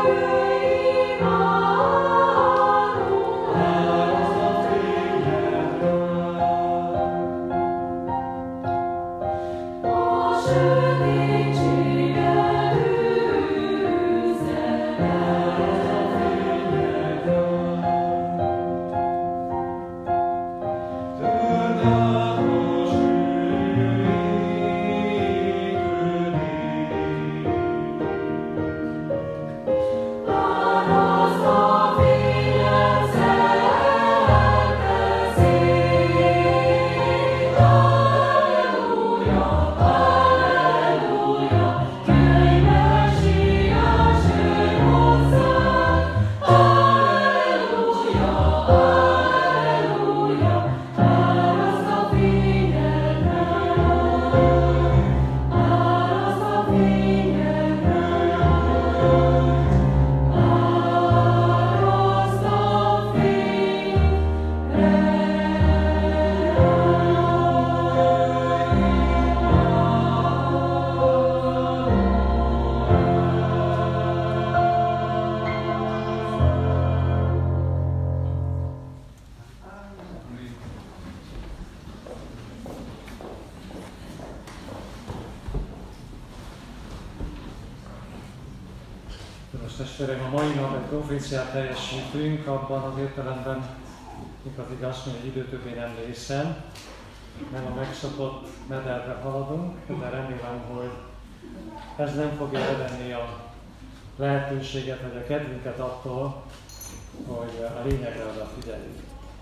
Testvérem, a mai nap egy proféciát teljesítünk, abban az értelemben, mikor igaz, hogy egy idő többé nem részen, nem a megszokott mederbe haladunk, de remélem, hogy ez nem fogja elvenni a lehetőséget, vagy a kedvünket attól, hogy a lényegre odafigyeljünk.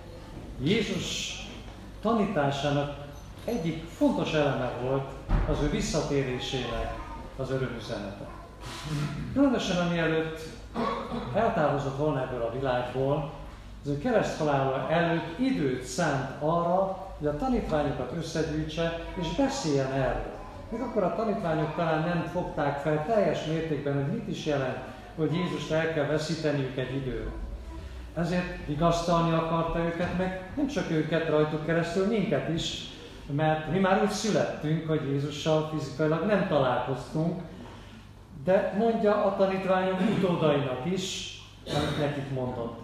Jézus tanításának egyik fontos eleme volt az ő visszatérésének az örömüzenete. Különösen amielőtt eltávozott volna ebből a világból, az ő kereszthalála előtt időt szánt arra, hogy a tanítványokat összegyűjtse és beszéljen erről. Még akkor a tanítványok talán nem fogták fel teljes mértékben, hogy mit is jelent, hogy Jézust el kell veszíteniük egy időre. Ezért vigasztalni akarta őket, meg nem csak őket, rajtuk keresztül, minket is, mert mi már úgy születtünk, hogy Jézussal fizikailag nem találkoztunk, de mondja a tanítványok utódainak is, amit nekik mondott.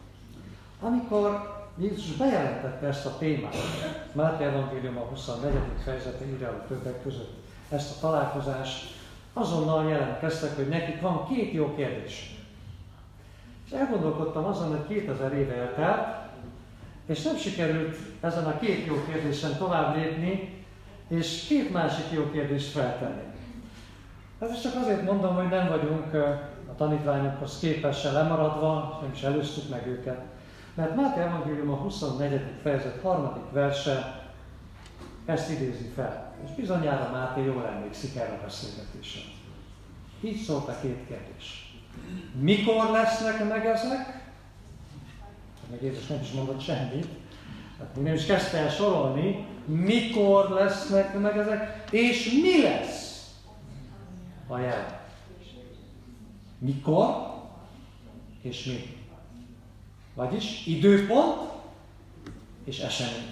Amikor Jézus bejelentette ezt a témát, Máté Evangélium a 24. fejezete írja a többek között ezt a találkozást, azonnal jelentkeztek, hogy nekik van két jó kérdés. És elgondolkodtam azon, hogy 2000 éve eltelt, és nem sikerült ezen a két jó kérdésen tovább lépni, és két másik jó kérdést feltenni. Ezt csak azért mondom, hogy nem vagyunk a tanítványokhoz képesen lemaradva, nem is előztük meg őket. Mert Máté Evangélium a 24. fejezet 3. verse ezt idézi fel. És bizonyára Máté jól emlékszik erre a beszélgetésre. Így szólt a két kérdés. Mikor lesznek meg ezek? Meg Jézus nem is mondott semmit. Hát nem is kezdte el sorolni. Mikor lesznek meg ezek? És mi lesz a jel? Mikor és mi? Vagyis időpont és esemény.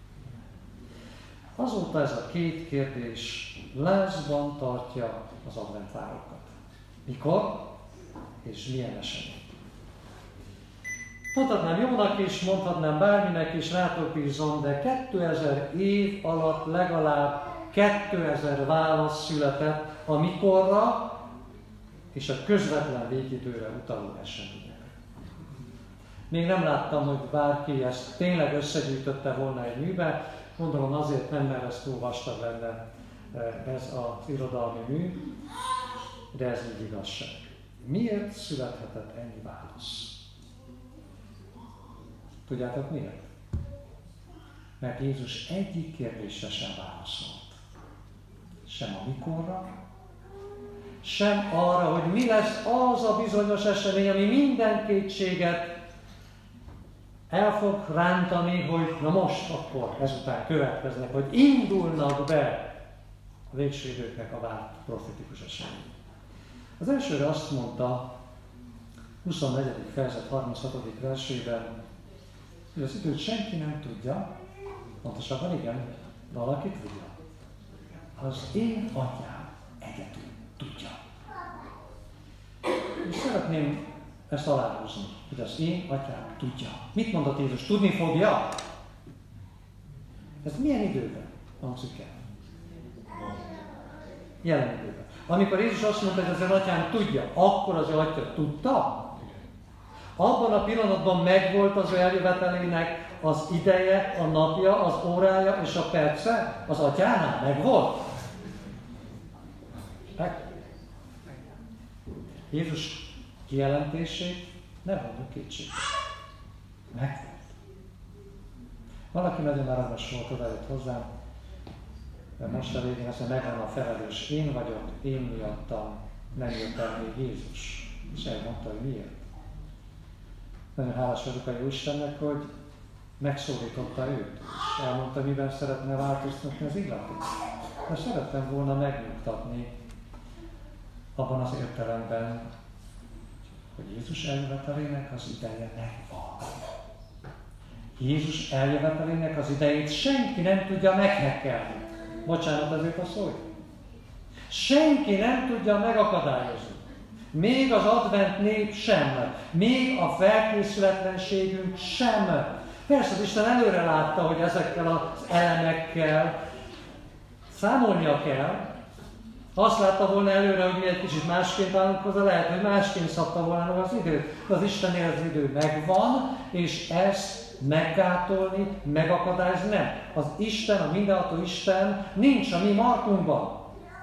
Azóta ez a két kérdés lázban tartja az adventvárokat. Mikor és milyen esemény? Mondhatnám jónak is, mondhatnám bárminek is, rátok bízom, de 2000 év alatt legalább 2000 válasz született a mikorra és a közvetlen végidőre utaló események. Még nem láttam, hogy bárki ezt tényleg összegyűjtötte volna egy műbe, gondolom azért nem, mert ez túl vastag lenne ez az irodalmi mű, de ez így igazság. Miért születhetett ennyi válasz? Tudjátok miért? Mert Jézus egyik kérdésre sem válaszolt. Sem a mikorra, sem arra, hogy mi lesz az a bizonyos esemény, ami minden kétséget el fog rántani, hogy na most akkor ezután következnek, hogy indulnak be a végső időknek a várt profetikus esemény. Az elsőre azt mondta, 24. fejezet 36. versében, hogy az időt senki nem tudja, pontosabban igen, valaki tudja. Az én atyám egyedül tudja. És szeretném szeretném ezt aláhúzni, hogy az én atyám tudja. Mit mondott Jézus? Tudni fogja? Ez milyen időben hangzik el? Jelen időben. Amikor Jézus azt mondta, hogy az ön atyám tudja, akkor az ő atya tudta? Abban a pillanatban megvolt az ő eljövetelének az ideje, a napja, az órája és a perce? Az atyánál megvolt? Jézus kijelentését nem mondjuk kétségbe. Megvolt. Valaki nagyon aranyos volt, odajött hozzám, de most a végén azt mondja, megvan a felelős. Én vagyok, én miattam nem jött el még Jézus. És elmondta, hogy miért. Nagyon hálás vagyok a jó Istennek, hogy megszólította őt, és elmondta, miben szeretne változtatni az illetőt. De szerettem volna megnyugtatni abban az értelemben, hogy Jézus eljövetelének az ideje megvan. Jézus eljövetelének az idejét senki nem tudja meghekkelni. Bocsánat azért a szó. Senki nem tudja megakadályozni. Még az advent nép sem. Még a felkészületlenségünk sem. Persze az Isten előre látta, hogy ezekkel az elemekkel számolnia kell. Azt látta volna előre, hogy mi egy kicsit másként állunk hozzá, lehet, hogy másként szabta volna meg az időt. De az Istennél az idő megvan, és ezt meggátolni, megakadályozni nem. Az Isten, a mindenható Isten nincs a mi markunkban.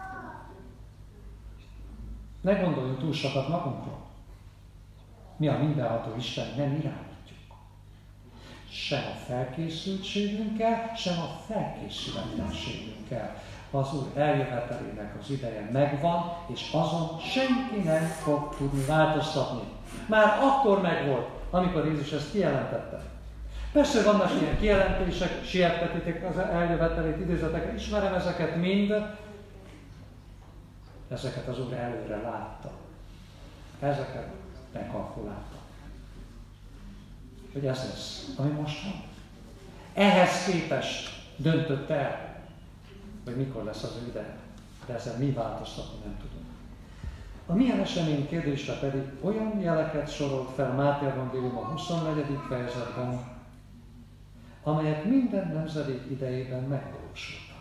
Ne gondoljunk túl sokat magunkról. Mi a mindenható Isten nem irányítjuk. Sem a felkészültségünkkel, sem a felkészületlenségünkkel. Az Úr eljövetelének az ideje megvan, és azon senki nem fog tudni változtatni. Már akkor megvolt, amikor Jézus ezt kijelentette. Persze vannak ilyen kijelentések, siettetitek az eljövetelét, idézeteket, ismerem ezeket mind, ezeket az Úr előre látta. Ezeket bekalkulálta. Hogy ez lesz, ami most van. Ehhez képest döntött el, hogy mikor lesz az ő ideje. De ezzel mi változtatni nem tudunk. A milyen esemény kérdésre pedig olyan jeleket sorolt fel Máté Evangélium a 24. fejezetben, amelyek minden nemzedék idejében megvalósultak.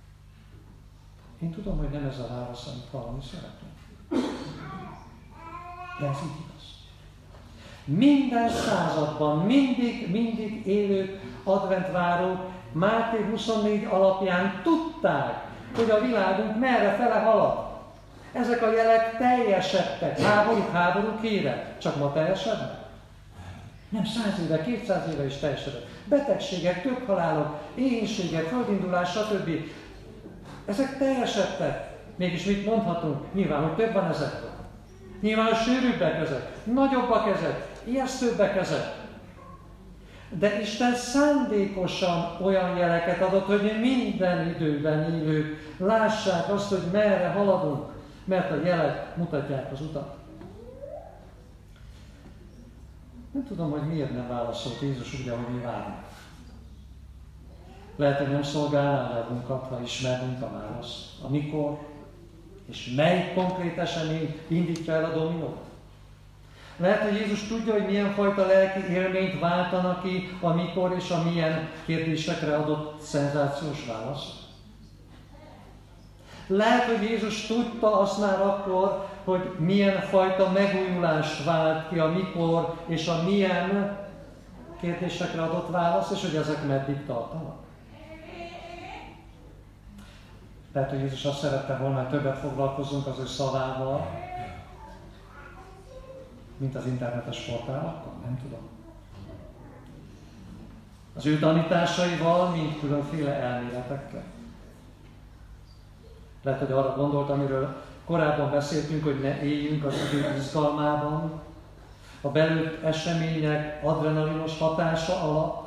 Én tudom, hogy nem ez a válasz, amit hallani szeretnénk. De ez így igaz. Minden században, mindig élő adventvárók Máté 24 alapján tudták, hogy a világunk merre fele halad. Ezek a jelek teljesedtek. Háborúk híre. Csak ma teljesednek? Nem 100 éve, 200 éve is teljesedett. Betegségek, több halálok, éhínségek, földindulás, stb. Ezek teljesedtek. Mégis mit mondhatunk? Nyilván, hogy több van ezekről. Nyilván, hogy sűrűbbek ezek, nagyobbak ezek, ijesztőbbek ezek. De Isten szándékosan olyan jeleket adott, hogy minden időben élők lássák azt, hogy merre haladunk, mert a jelek mutatják az utat. Nem tudom, hogy miért nem válaszolt Jézus úgy, ahogy mi várunk. Lehet, hogy nem szolgálná magunkat, ha ismernénk a választ. Amikor és mely konkrét esemény indítja el a dominót. Lehet, hogy Jézus tudja, hogy milyen fajta lelki élményt váltanak ki, amikor és a milyen kérdésekre adott szenzációs választ. Lehet, hogy Jézus tudta azt már akkor, hogy milyen fajta megújulást vált ki a mikor és a milyen kérdésekre adott válasz, és hogy ezek meddig tartanak. Lehet, hogy Jézus azt szerette volna, hogy többet foglalkozzunk az ő szavával, mint az internetes portálakkal, nem tudom. Az ő tanításaival, mint különféle elméletekkel. Lehet, hogy arra gondolt, amiről korábban beszéltünk, hogy ne éljünk az idő izgalmában, a belőtt események adrenalinos hatása alatt.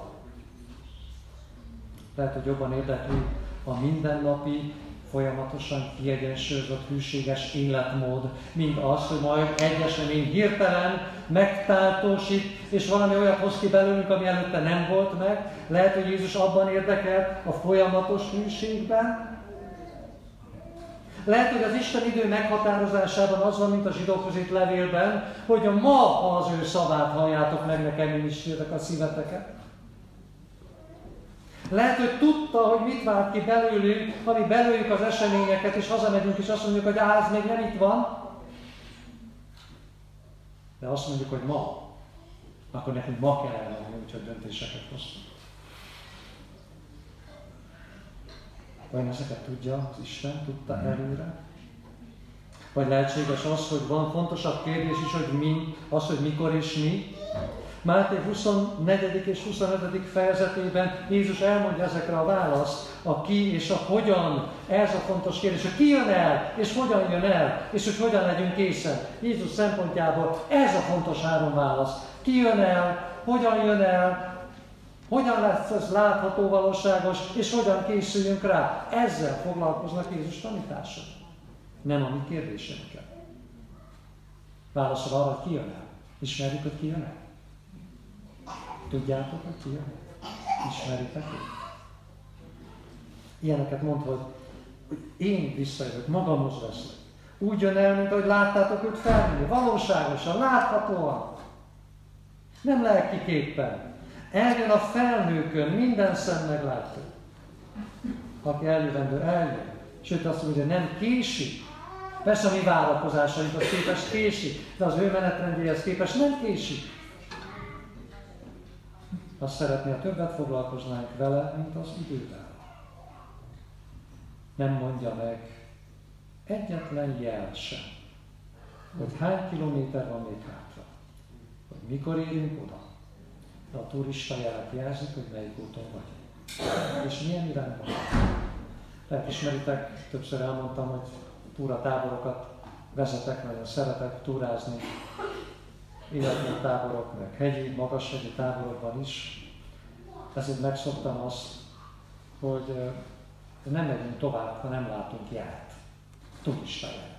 Lehet, hogy jobban érdekli a mindennapi, folyamatosan kiegyensúlyozott, hűséges életmód, mint az, hogy majd egy esemény hirtelen megtáltósít, és valami olyat hoz ki belőlünk, ami előtte nem volt meg. Lehet, hogy Jézus abban érdekelt a folyamatos hűségben. Lehet, hogy az Isten idő meghatározásában az van, mint a zsidókhoz írt levélben, hogy ma az ő szavát halljátok meg, nekem nyissétek a szíveteket. Lehet, hogy tudta, hogy mit vált ki belőlünk, ami belőjük az eseményeket, és hazamegyünk, és azt mondjuk, hogy ez még nem itt van. De azt mondjuk, hogy ma, akkor nekünk ma kell elmenni, úgyhogy döntéseket hoztunk. Vajon ezeket tudja az Isten, tudta előre? Vagy lehetséges az, hogy van fontosabb kérdés is, hogy mi, az, hogy mikor és mi? Máté 24. és 25. fejezetében Jézus elmondja ezekre a választ, a ki és a hogyan. Ez a fontos kérdés, hogy ki jön el, és hogyan jön el, és hogy hogyan legyünk készen. Jézus szempontjából ez a fontos 3 válasz. Ki jön el, hogyan lesz ez látható, valóságos, és hogyan készüljünk rá. Ezzel foglalkoznak Jézus tanítások. Nem a mi kérdéseinkkel. Válaszol arra, hogy ki jön el. Ismerjük, hogy ki jön el? Tudjátok, hogy ki jön el? Ismeritek őt? Ilyeneket mondva, hogy én visszajövök, magamhoz veszek. Úgy jön el, mint ahogy láttátok őt felmenni. Valóságosan, láthatóan. Nem lelkiképpen. Eljön a felhőkön, minden szem meglátó. Aki eljövendő, eljön. Sőt, azt mondja, hogy nem késik. Persze a mi várakozásainkhoz képest késik, de az ő menetrendjéhez képest nem késik. Azt szeretné, ha többet foglalkoznánk vele, mint az idővel. Nem mondja meg egyetlen jel sem, hogy hány kilométer van még hátra, hogy mikor érünk oda. De a turista jelek jelzik, hogy melyik úton vagyunk. És milyen irányban. Lehet ismeritek, többször elmondtam, hogy túratáborokat vezetek, nagyon szeretek túrázni. Életlen táborok, meg hegyi, magashegyi táborokban is. Ezért megszoktam azt, hogy nem megyünk tovább, ha nem látunk jelet. Turista jelet.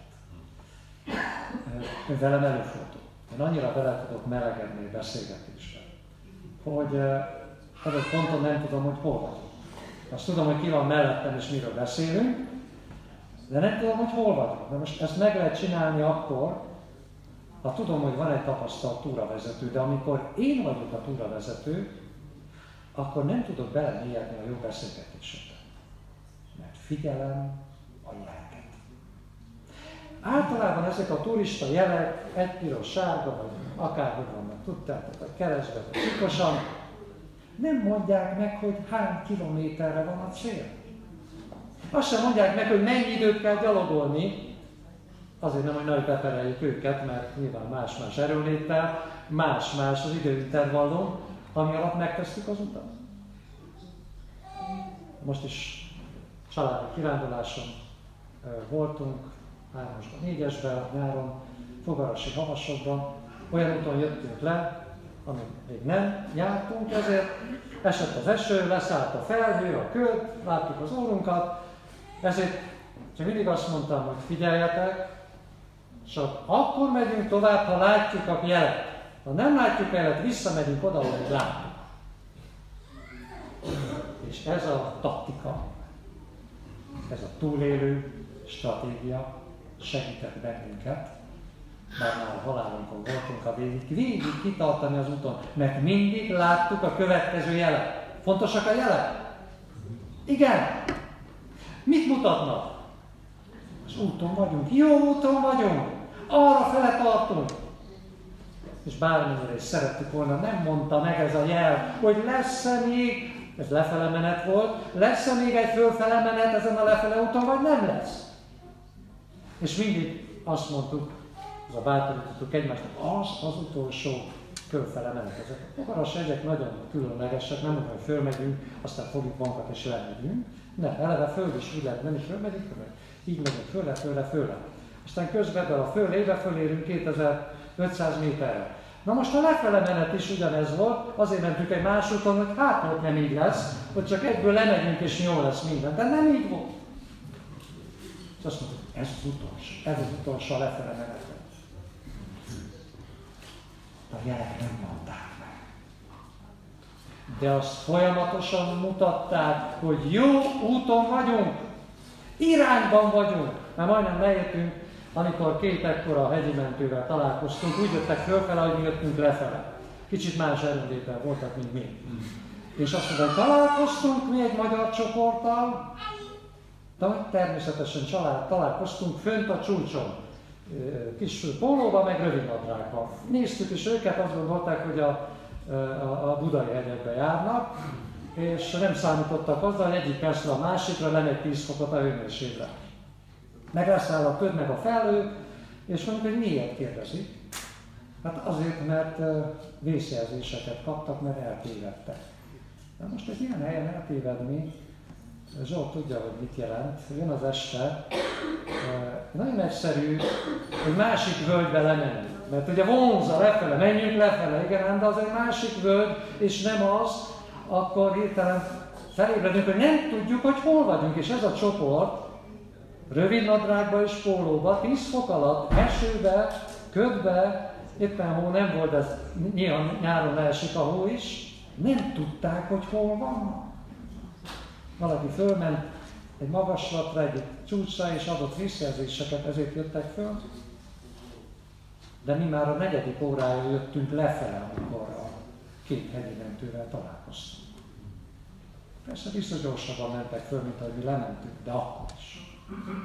Velem előfordul. Én annyira bele tudok melegedni a beszélgetésbe, hogy adott ponton nem tudom, hogy hol vagyok. Azt tudom, hogy ki van mellettem és miről beszélünk, de nem tudom, hogy hol vagyok. De most ezt meg lehet csinálni akkor, ha tudom, hogy van egy tapasztalt túravezető, de amikor én vagyok a túravezető, akkor nem tudok belemélyedni a jó beszélgetésekbe. Mert figyelem a jeleket. Általában ezek a turista jelek, egy piros, sárga, vagy akárhogy vannak, tudtátok, vagy keresztbe, vagy csikosan, nem mondják meg, hogy hány kilométerre van a cél. Azt sem mondják meg, hogy mennyi időt kell gyalogolni, azért nem, hogy nagy bepereljük őket, mert nyilván más-más erőléttel, más-más az időintervallum, ami alatt megtesztük az utat. Most is családi kiránduláson voltunk, 3-asban, 4-esben, nyáron, Fogarasi Havasokban. Olyan úton jöttünk le, amit még nem jártunk, ezért esett az eső, leszállt a felhő, a köd, láttuk az órunkat, ezért csak mindig azt mondtam, hogy figyeljetek, csak akkor megyünk tovább, ha látjuk a jelet. Ha nem látjuk a jelet, visszamegyünk oda, ahol látjuk. És ez a taktika, ez a túlélő stratégia segített bennünket, bár már a halálunkon voltunk a végig kitartani az úton, mert mindig láttuk a következő jelet. Fontosak a jelek? Igen. Mit mutatnak? Az úton vagyunk, jó úton vagyunk, arra fele tartunk. És bármennyire is szerettük volna, nem mondta meg ez a jel, hogy lesz-e még, ez lefele menet volt, lesz-e még egy fölfele menet ezen a lefele úton, vagy nem lesz? És mindig azt mondtuk, az a bátorítottuk egymásnak, az utolsó fölfele menet. Ezek a Fogaras egyek nagyon különlegesek, nem úgy, hogy fölmegyünk, aztán fogjuk magunkat és lemegyünk. Nem, eleve föl is úgy lehet, nem is fölmegyünk, így megyünk fölle. Aztán közben a fölébe fölérünk 2500 méterre. Na most a lefele menet is ugyanez volt, azért mentünk egy más úton, hogy hát ott nem így lesz, hogy csak egyből lemegyünk és jó lesz minden, de nem így volt. És azt mondtuk, ez az utolsó a lefele menet. A jelek nem mondták meg. De azt folyamatosan mutatták, hogy jó úton vagyunk, irányban vagyunk, már majdnem leértünk, amikor két ekkora hegyi mentővel találkoztunk, úgy jöttek fölfele, hogy mi jöttünk lefele. Kicsit más erőnléttel voltak, mint mi. És azt mondta, hogy találkoztunk mi egy magyar csoporttal, természetesen találkoztunk fönt a csúcson, kis pólóba, meg rövidnadrágban. Néztük is őket, azt gondolták, hogy a budai hegyekbe járnak, és nem számítottak azzal, hogy egyik percre a másikra lemegy 10 fokot a hőmérséklet. Meg leszáll a köd, meg a felhő, és mondjuk, hogy miért kérdezik. Hát azért, mert vészjelzéseket kaptak, mert eltévedtek. De most egy ilyen helyen eltévedni, Zsolt tudja, hogy mit jelent. Jön az este, nagyon egyszerű, egy másik völgybe lemenni. Mert ugye vonza lefele, menjünk lefele, igen, de az egy másik völgy, és nem az, akkor hirtelen felébredünk, hogy nem tudjuk, hogy hol vagyunk. És ez a csoport rövid nadrágba és pólóba, 10 fok alatt, esőbe, ködbe, éppen hó nem volt, ez nyilván nyáron esik a hó is, nem tudták, hogy hol vannak. Valaki fölment egy magaslatra, egy csúcsra, és adott visszajelzéseket, ezért jöttek föl. De mi már a 4. órája jöttünk lefele, amikor a két hegyi mentővel találkoztunk. Persze biztos gyorsabban mentek föl, mint ahogy mi lementünk, de akkor is.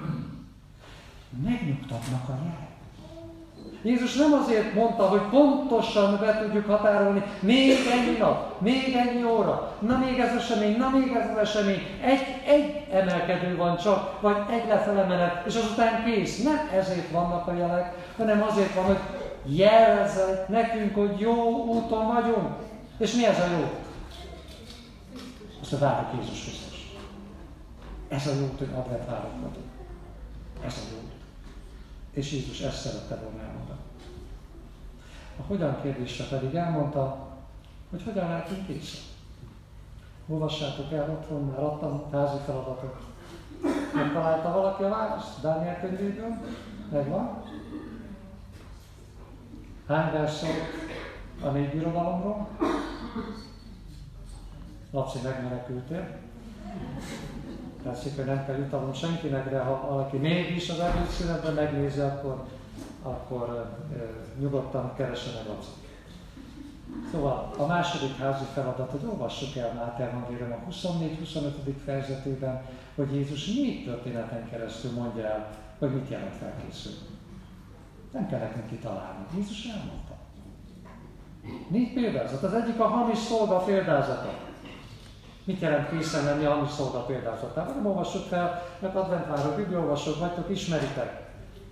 Megnyugtatnak a jelek. Jézus nem azért mondta, hogy pontosan be tudjuk határolni, még ennyi nap, még ennyi óra, na még ez esemény, na még ez az esemény, egy emelkedő van csak, vagy egy lefele menet, és azután kész. Nem ezért vannak a jelek, hanem azért van, hogy jelezze nekünk, hogy jó úton vagyunk. És mi ez a jó? Azt várjuk Jézus Krisztus. Ez a jó út, hogy adventvárok vagyunk. Ez a jó út. És Jézus ezt szerette volna elmondani. A hogyan kérdésre pedig elmondta, hogy hogyan lehetünk készen. Olvassátok el otthon, már adtam házi feladatot. Megtalálta valaki a választ? Dániel könyvéből? Megvan? Hány vers szólt a 4 birodalomról? Laci, megmenekültél. Tetszik, hogy nem kell jutalom senkinek, de ha valaki mégis az ebédszünetben megnézi, akkor nyugodtan keresse meg Laci. Szóval a második házi feladat, hogy olvassuk el Máté evangélium a 24-25. fejezetében, hogy Jézus 4 történeten keresztül mondja el, hogy mit jelent felkészülni. Nem kell nekünk kitalálni. Jézus elmondta. 4 példázat. Az egyik a hamis szolga példázata. Mit jelent készen lenni a hamis szolga példázatában? Nem olvassuk fel, mert adventvárok, bibliaolvasók vagytok, ismeritek.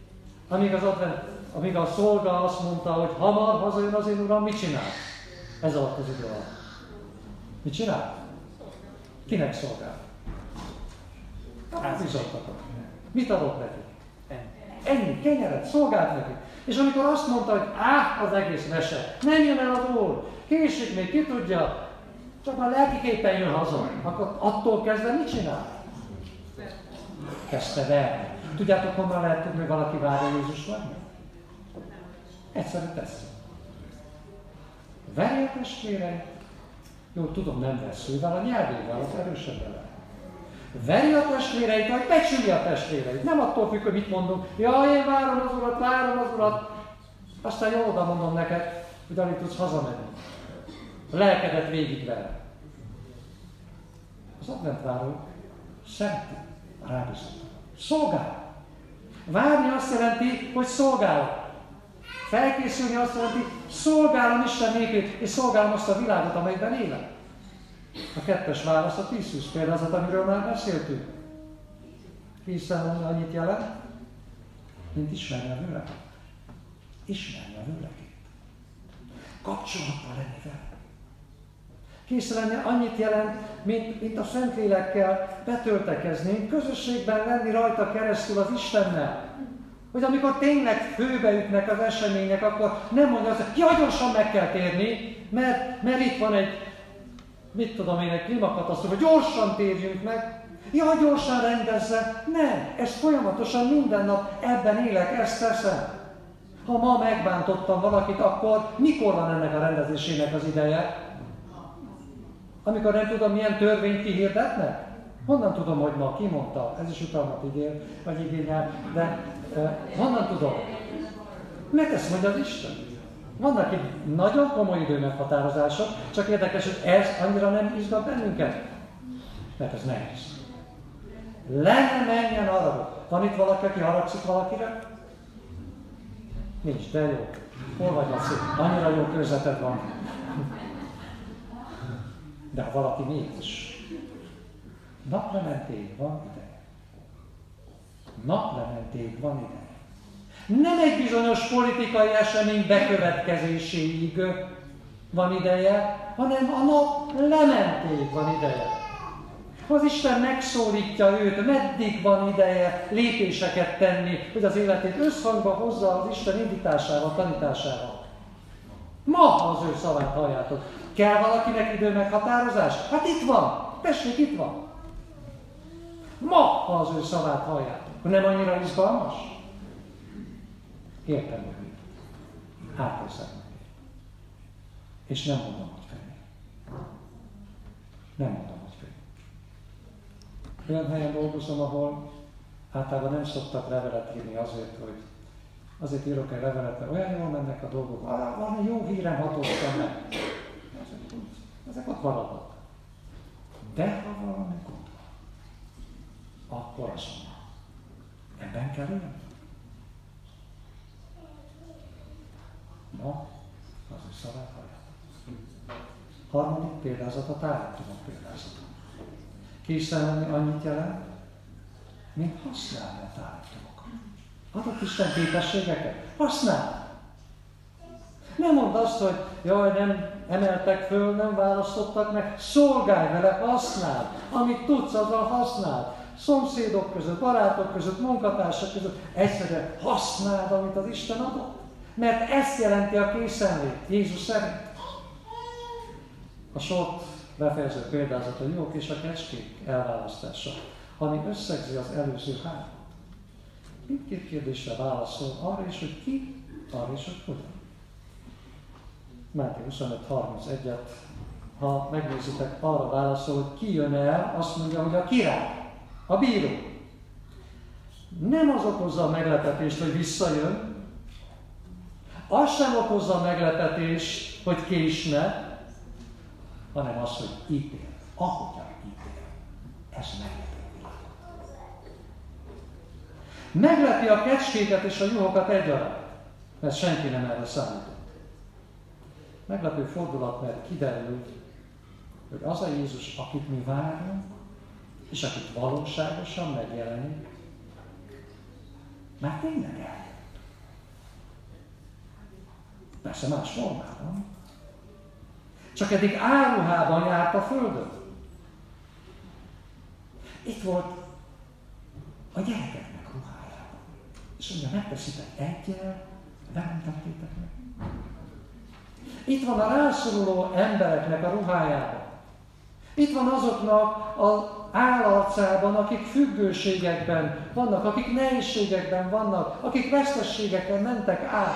Amíg a szolga azt mondta, hogy hamar hazajön az én uram, mit csinál? Ez alatt az idő alatt. Mit csinál? Kinek szolgál? Bizottatok. Mit adott neki? Ennyi, kenyeret, szolgált neki. És amikor azt mondta, hogy az egész mese, nem jön el az Úr, késik még, ki tudja, csak már lelkiképpen jön haza, akkor attól kezdve mit csinál? Kezdte verni. Tudjátok, honnan lehet tudni, hogy valaki várja Jézus lenni? Egyszerű teszt. Verje a testvéreit. Jó, tudom, nem veszővel, a nyelvével, az erősebb vele. Veri a testvéreit, vagy becsülje a testvéreit. Nem attól függ, hogy mit mondunk. Jaj, én várom az Urat. Aztán jól oda mondom neked, hogy alig tudsz hazamenni. A lelkedet végigver. Az adventváró szenti rábízott. Szolgál. Várni azt jelenti, hogy szolgál. Felkészülni azt jelenti, szolgálom Isten népét, és szolgálom azt a világot, amelyben élek. A 2. válasz a 10-20 példázat, amiről már beszéltünk. Hiszen annyit jelent, mint ismerni a vőlegét. Ismerni a vőlegét. Kapcsolatban lenni vele. Kész lenni annyit jelent, mint a Szentlélekkel betöltekezni, közösségben lenni rajta keresztül az Istennel. Hogy amikor tényleg főbeütnek az események, akkor nem mondja azt, hogy gyorsan meg kell térni, mert itt van egy, mit tudom én, egy klímakatasztrófa, gyorsan térjünk meg, gyorsan rendezze. Nem, ez folyamatosan minden nap ebben élek, ezt teszem. Ha ma megbántottam valakit, akkor mikor van ennek a rendezésének az ideje? Amikor nem tudom, milyen törvényt kihirdetnek? Honnan tudom, hogy ma kimondta? Ez is utalmat ígér, vagy igényel, de honnan tudom? Mert ezt mondja az Isten. Vannak itt nagyon komoly időmeghatározások, csak érdekes, hogy ez annyira nem izgat bennünket. Mert ez nehéz. Le ne menjen arra. Van itt valaki, aki haragszik valakire? Nincs, de jó. Hol vagy, Laci? Annyira jó körzeted van. De ha valaki mégis. Naplementéig van ideje. Naplementéig van ideje. Nem egy bizonyos politikai esemény bekövetkezéséig van ideje, hanem a nap lementéig van ideje. Az Isten megszólítja őt, meddig van ideje lépéseket tenni, hogy az életét összhangba hozza az Isten indításával, tanításával. Ma az ő szavát halljátok. Kell valakinek időmeghatározás? Hát itt van! Tessék, itt van! Ma az ő szavát halljátok. Nem annyira izgalmas? Értem, hogy mit. Átveszem meg. És nem mondom, hogy könnyű. Nem mondom, hogy könnyű. Olyan helyen dolgozom, ahol általában nem szoktak levelet írni azért írok egy levelet, mert olyan jól mennek a dolgok. Valami jó hírem hatóztam meg. Ezek ott maradnak. De ha valami gond van, akkor azt mondom, ebben kell élni. Na, az ő szavát halljátok. Harmadik példázat a tárgyalomok példázata. Készenlenni annyit jelent, mint használni a tárgyalatokat. Adott Isten képességeket? Használni. Nem mondd azt, hogy jaj, nem emeltek föl, nem választottak meg, szolgálj vele, használd. Amit tudsz, azzal használd. Szomszédok között, barátok között, munkatársak között egyszerűen használd, amit az Isten adott. Mert ezt jelenti a készenlét, Jézus szerint. A sort befejező példázat a juhok és a kecskék elválasztása, ami összegzi az előző hármat. Mindkét kérdésre válaszol, arra is, hogy ki, arra is, hogy hogyan. Máté 25:31-et, ha megnézitek, arra válaszol, hogy ki jön el, azt mondja, hogy a király, a bíró. Nem az okozza a meglepetést, hogy visszajön, az sem okozza a meglepetést, hogy késne, hanem az, hogy ítél. Ahogyan ítél. Ez meglepi a világot. Meglepi a kecskéket és a juhokat egyaránt, mert senki nem erre számított. Meglepő fordulat, mert kiderül, hogy az a Jézus, akit mi várunk, és akit valóságosan megjelenik, már tényleg eljött. Persze más formában. Csak eddig áruhában járt a földön. Itt volt a gyerekeknek ruhájában. És mondja, megteszitek egyel, nem tettétek meg. Itt van a rászoruló embereknek a ruhájában. Itt van azoknak az állarcában, akik függőségekben vannak, akik nehézségekben vannak, akik vesztességekben mentek át.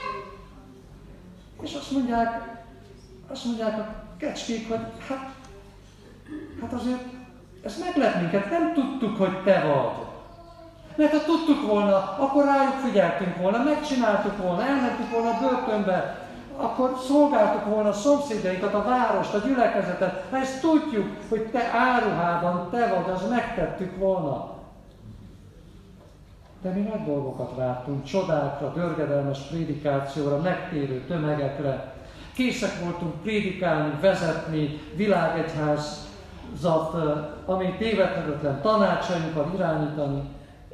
És azt mondják a kecskék, hogy hát azért ez meglep minket, nem tudtuk, hogy te vagy. Mert ha tudtuk volna, akkor rájuk figyeltünk volna, megcsináltuk volna, elmentük volna a börtönbe, akkor szolgáltuk volna a szomszédjainkat, a várost, a gyülekezetet. Ha ezt tudjuk, hogy te áruhában te vagy, az megtettük volna. De mi nagy dolgokat vártunk, csodákra, dörgedelmes prédikációra, megtérő tömegekre. Készek voltunk prédikálni, vezetni, világegyházat, ami tévedhetetlen tanácsainkkal irányítani.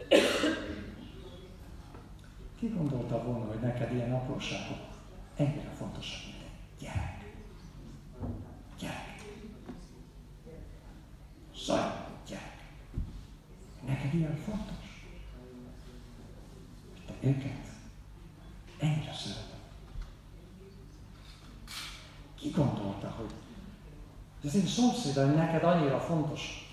Ki gondolta volna, hogy neked ilyen apróságok ennyire fontosak, mint egy gyerek? Gyerek. Zajló gyerek. Neked ilyen fontos? Te őket ennyire szereted. Ki gondolta, hogy az én szomszédaim neked annyira fontos?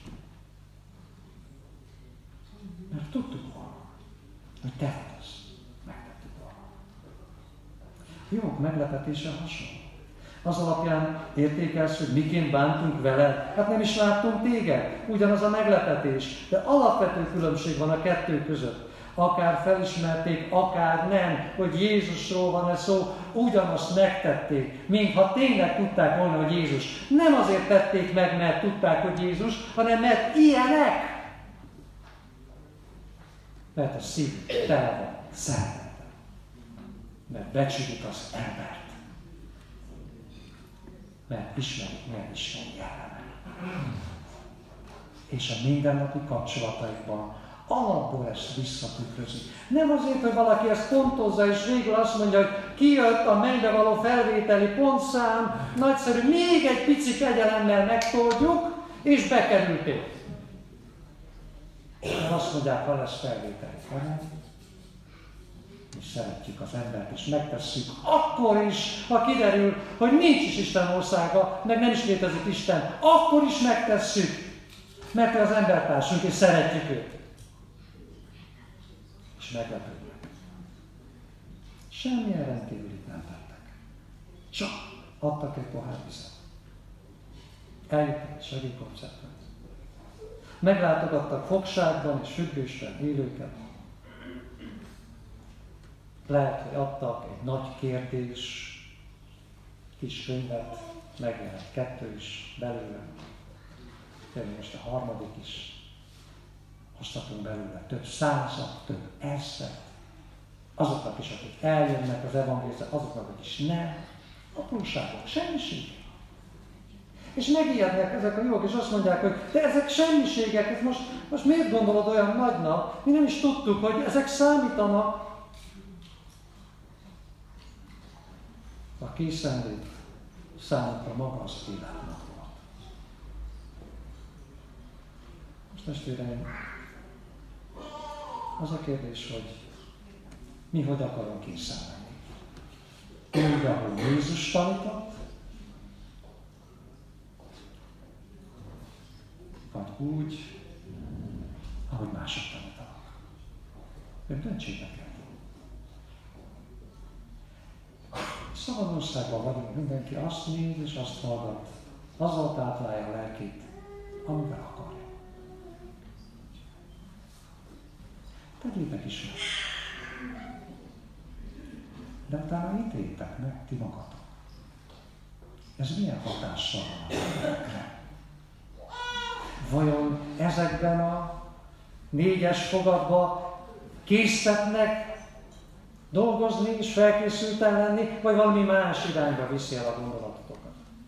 Mert tudtuk volna, hogy te vagy az. Megtettük volna. Jók meglepetése hasonló. Az alapján értékelsz, hogy miként bántunk vele? Hát nem is láttunk téged. Ugyanaz a meglepetés. De alapvető különbség van a kettő között. Akár felismerték, akár nem, hogy Jézusról van-e szó, ugyanazt megtették, mintha tényleg tudták volna, hogy Jézus. Nem azért tették meg, mert tudták, hogy Jézus, hanem mert ilyenek. Mert a szív tele van szeretettel. Mert becsülik az embert. Mert ismerik, mert Isten jelleme. És a mindennapi kapcsolataikban alapból ezt visszatükrözi. Nem azért, hogy valaki ezt pontozza, és végül azt mondja, hogy kijött a mennybe való felvételi pontszám, nagyszerű, még egy pici kegyelemmel megtoldjuk, és bekerülték. Mert azt mondják, ha lesz felvételi, hanem mi szeretjük az embert, és megtesszük akkor is, ha kiderül, hogy nincs is Isten országa, meg nem is létezik Isten, akkor is megtesszük, mert ő az embertársunk, és szeretjük őt. És meglepődnek. Semmilyen rendkívülit nem tettek. Csak adtak egy pohár vizet. Eljöttek segélykoncertre. Meglátogattak fogságban és függősben élőket. Lehet, hogy adtak egy nagy kérdés, kis könyvet, megjelent 2 is belőle. Tényleg most a 3. is. Hoztatunk belőle több 100-at, több 1000-et. Azoknak is, akik eljönnek az evangéliumra, azoknak is nem. Apróságok, semmiség. És megijednek ezek a jók, és azt mondják, hogy de ezek semmiségek, ez most miért gondolod olyan nagynak? Mi nem is tudtuk, hogy ezek számítanak. A készenlét számukra maga az életnak volt. Most testvéreim, az a kérdés, hogy mi hogy akarunk készen lenni. Úgy, ahogy Jézus tanított, vagy úgy, ahogy mások tanítanak. Ők döntsétek el. Szabad országban vagyunk, mindenki azt néz és azt hallgat, azzal táplálja a lelkét, amivel akarja. Tegyétek is meg. De utána ítéljétek meg ti magatok. Ez milyen hatással van a lelkre? Vajon ezekben a 4-es fogatban késztetnek dolgozni és felkészülten lenni, vagy valami más irányba viszi el a gondolatotokat?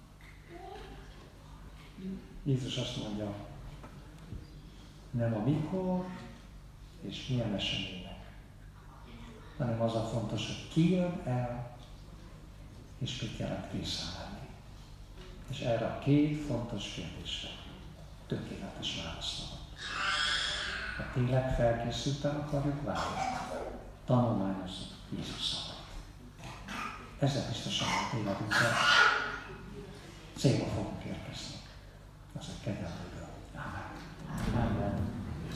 Jézus azt mondja, nem a mikor és milyen események, hanem az a fontos, hogy ki jön el, és mit jelent készen lenni. És erre a 2 fontos kérdésre tökéletes válasz van. Ha tényleg felkészülten akarjuk válni, tanulmányozzuk Jézus szavait. Ezzel biztosan a életünkben célba fogunk érkezni. Az egy kegyelméből. Amen. Amen.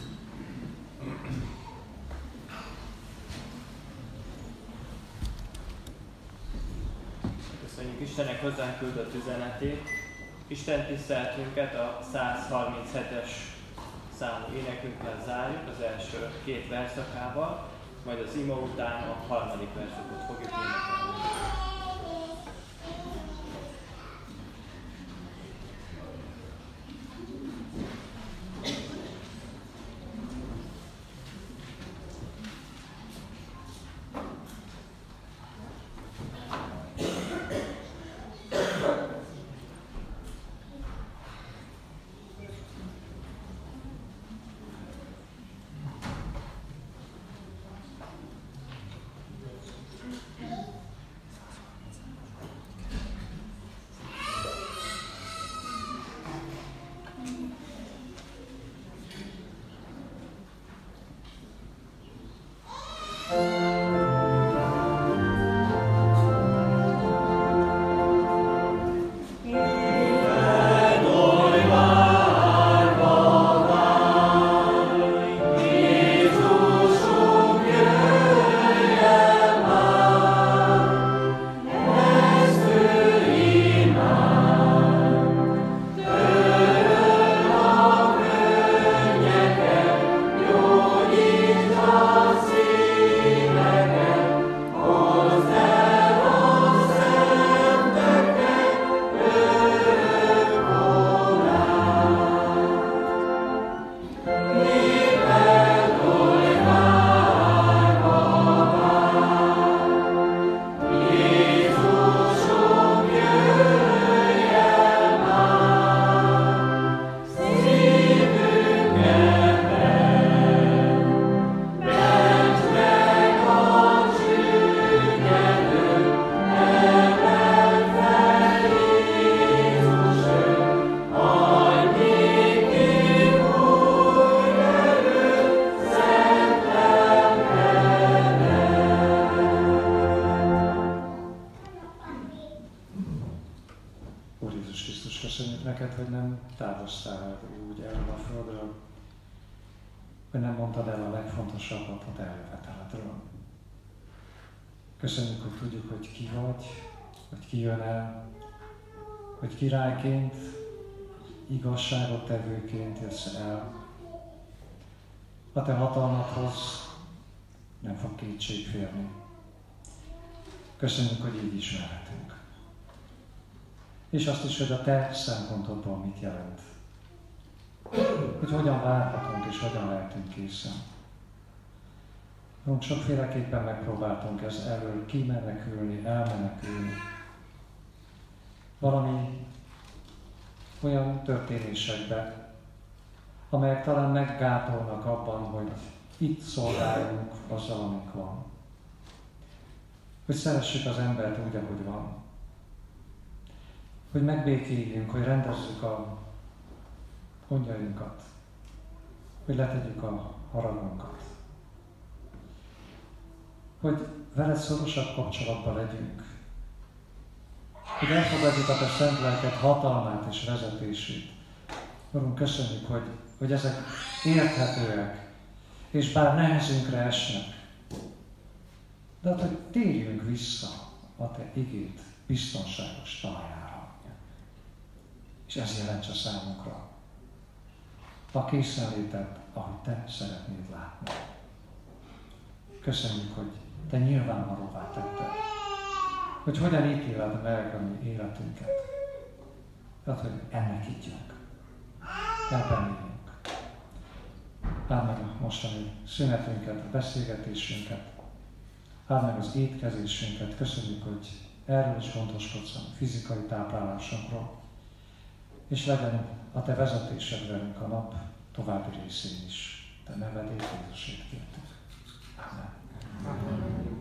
Köszönjük Istennek hozzánk küldött üzenetét. Isten tiszteletünket a 137-es számú énekünkkel zárjuk, az első 2 verszakával, majd az ima után a 3. verszakot fogjuk énekelni. Úr Jézus Krisztus, köszönjük neked, hogy nem távoztál úgy erről a földről, hogy nem mondtad el a legfontosabbat a te eljöveteledről. Köszönjük, hogy tudjuk, hogy ki vagy, hogy ki jön el, hogy királyként, igazságot tevőként jössz el. A te hatalmadhoz nem fog kétség férni. Köszönjük, hogy így ismerhetünk. És azt is, hogy a te szempontodból mit jelent. Hogy hogyan várhatunk és hogyan lehetünk készen. Sokféleképpen megpróbáltunk ez elől kimenekülni, elmenekülni. Valami olyan történésekbe, amelyek talán meggátolnak abban, hogy itt szolgáljunk azzal, amik van. Hogy szeressük az embert úgy, ahogy van. Hogy megbékéljünk, hogy rendezzük a gondjainkat. Hogy letegyük a haragunkat. Hogy veled szorosabb kapcsolatban legyünk. Hogy elfogadjuk a te szent lelked hatalmát és vezetését. Urunk, köszönjük, hogy ezek érthetőek, és bár nehezünkre esnek, de hogy térjünk vissza a te igét biztonságos talajára. És ez jelentse számunkra a készenlétet, ahogy te szeretnéd látni. Köszönjük, hogy te nyilvánvalóvá tetted, hogy hogyan ítéled meg a mi életünket. Tehát, hogy ennek higgyünk. Ebben éljünk. Áld meg a mostani szünetünket, a beszélgetésünket, áld meg az étkezésünket. Köszönjük, hogy erről is gondoskodsz, a fizikai táplálásunkról, és legyen a te vezetésed velünk a nap további részén is. Te nevedét Jézusét kértük. Amen. Amen.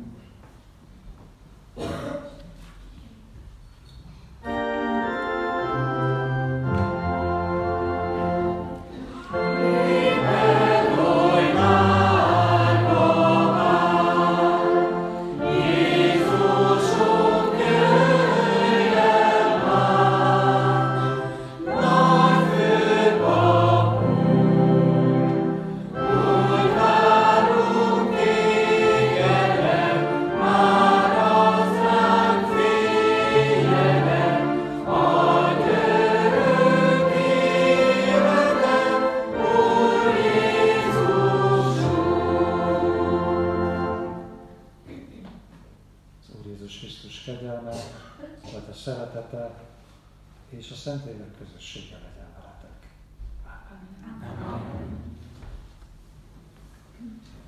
És a Szentlélek közössége legyen veletek. Amen. Amen.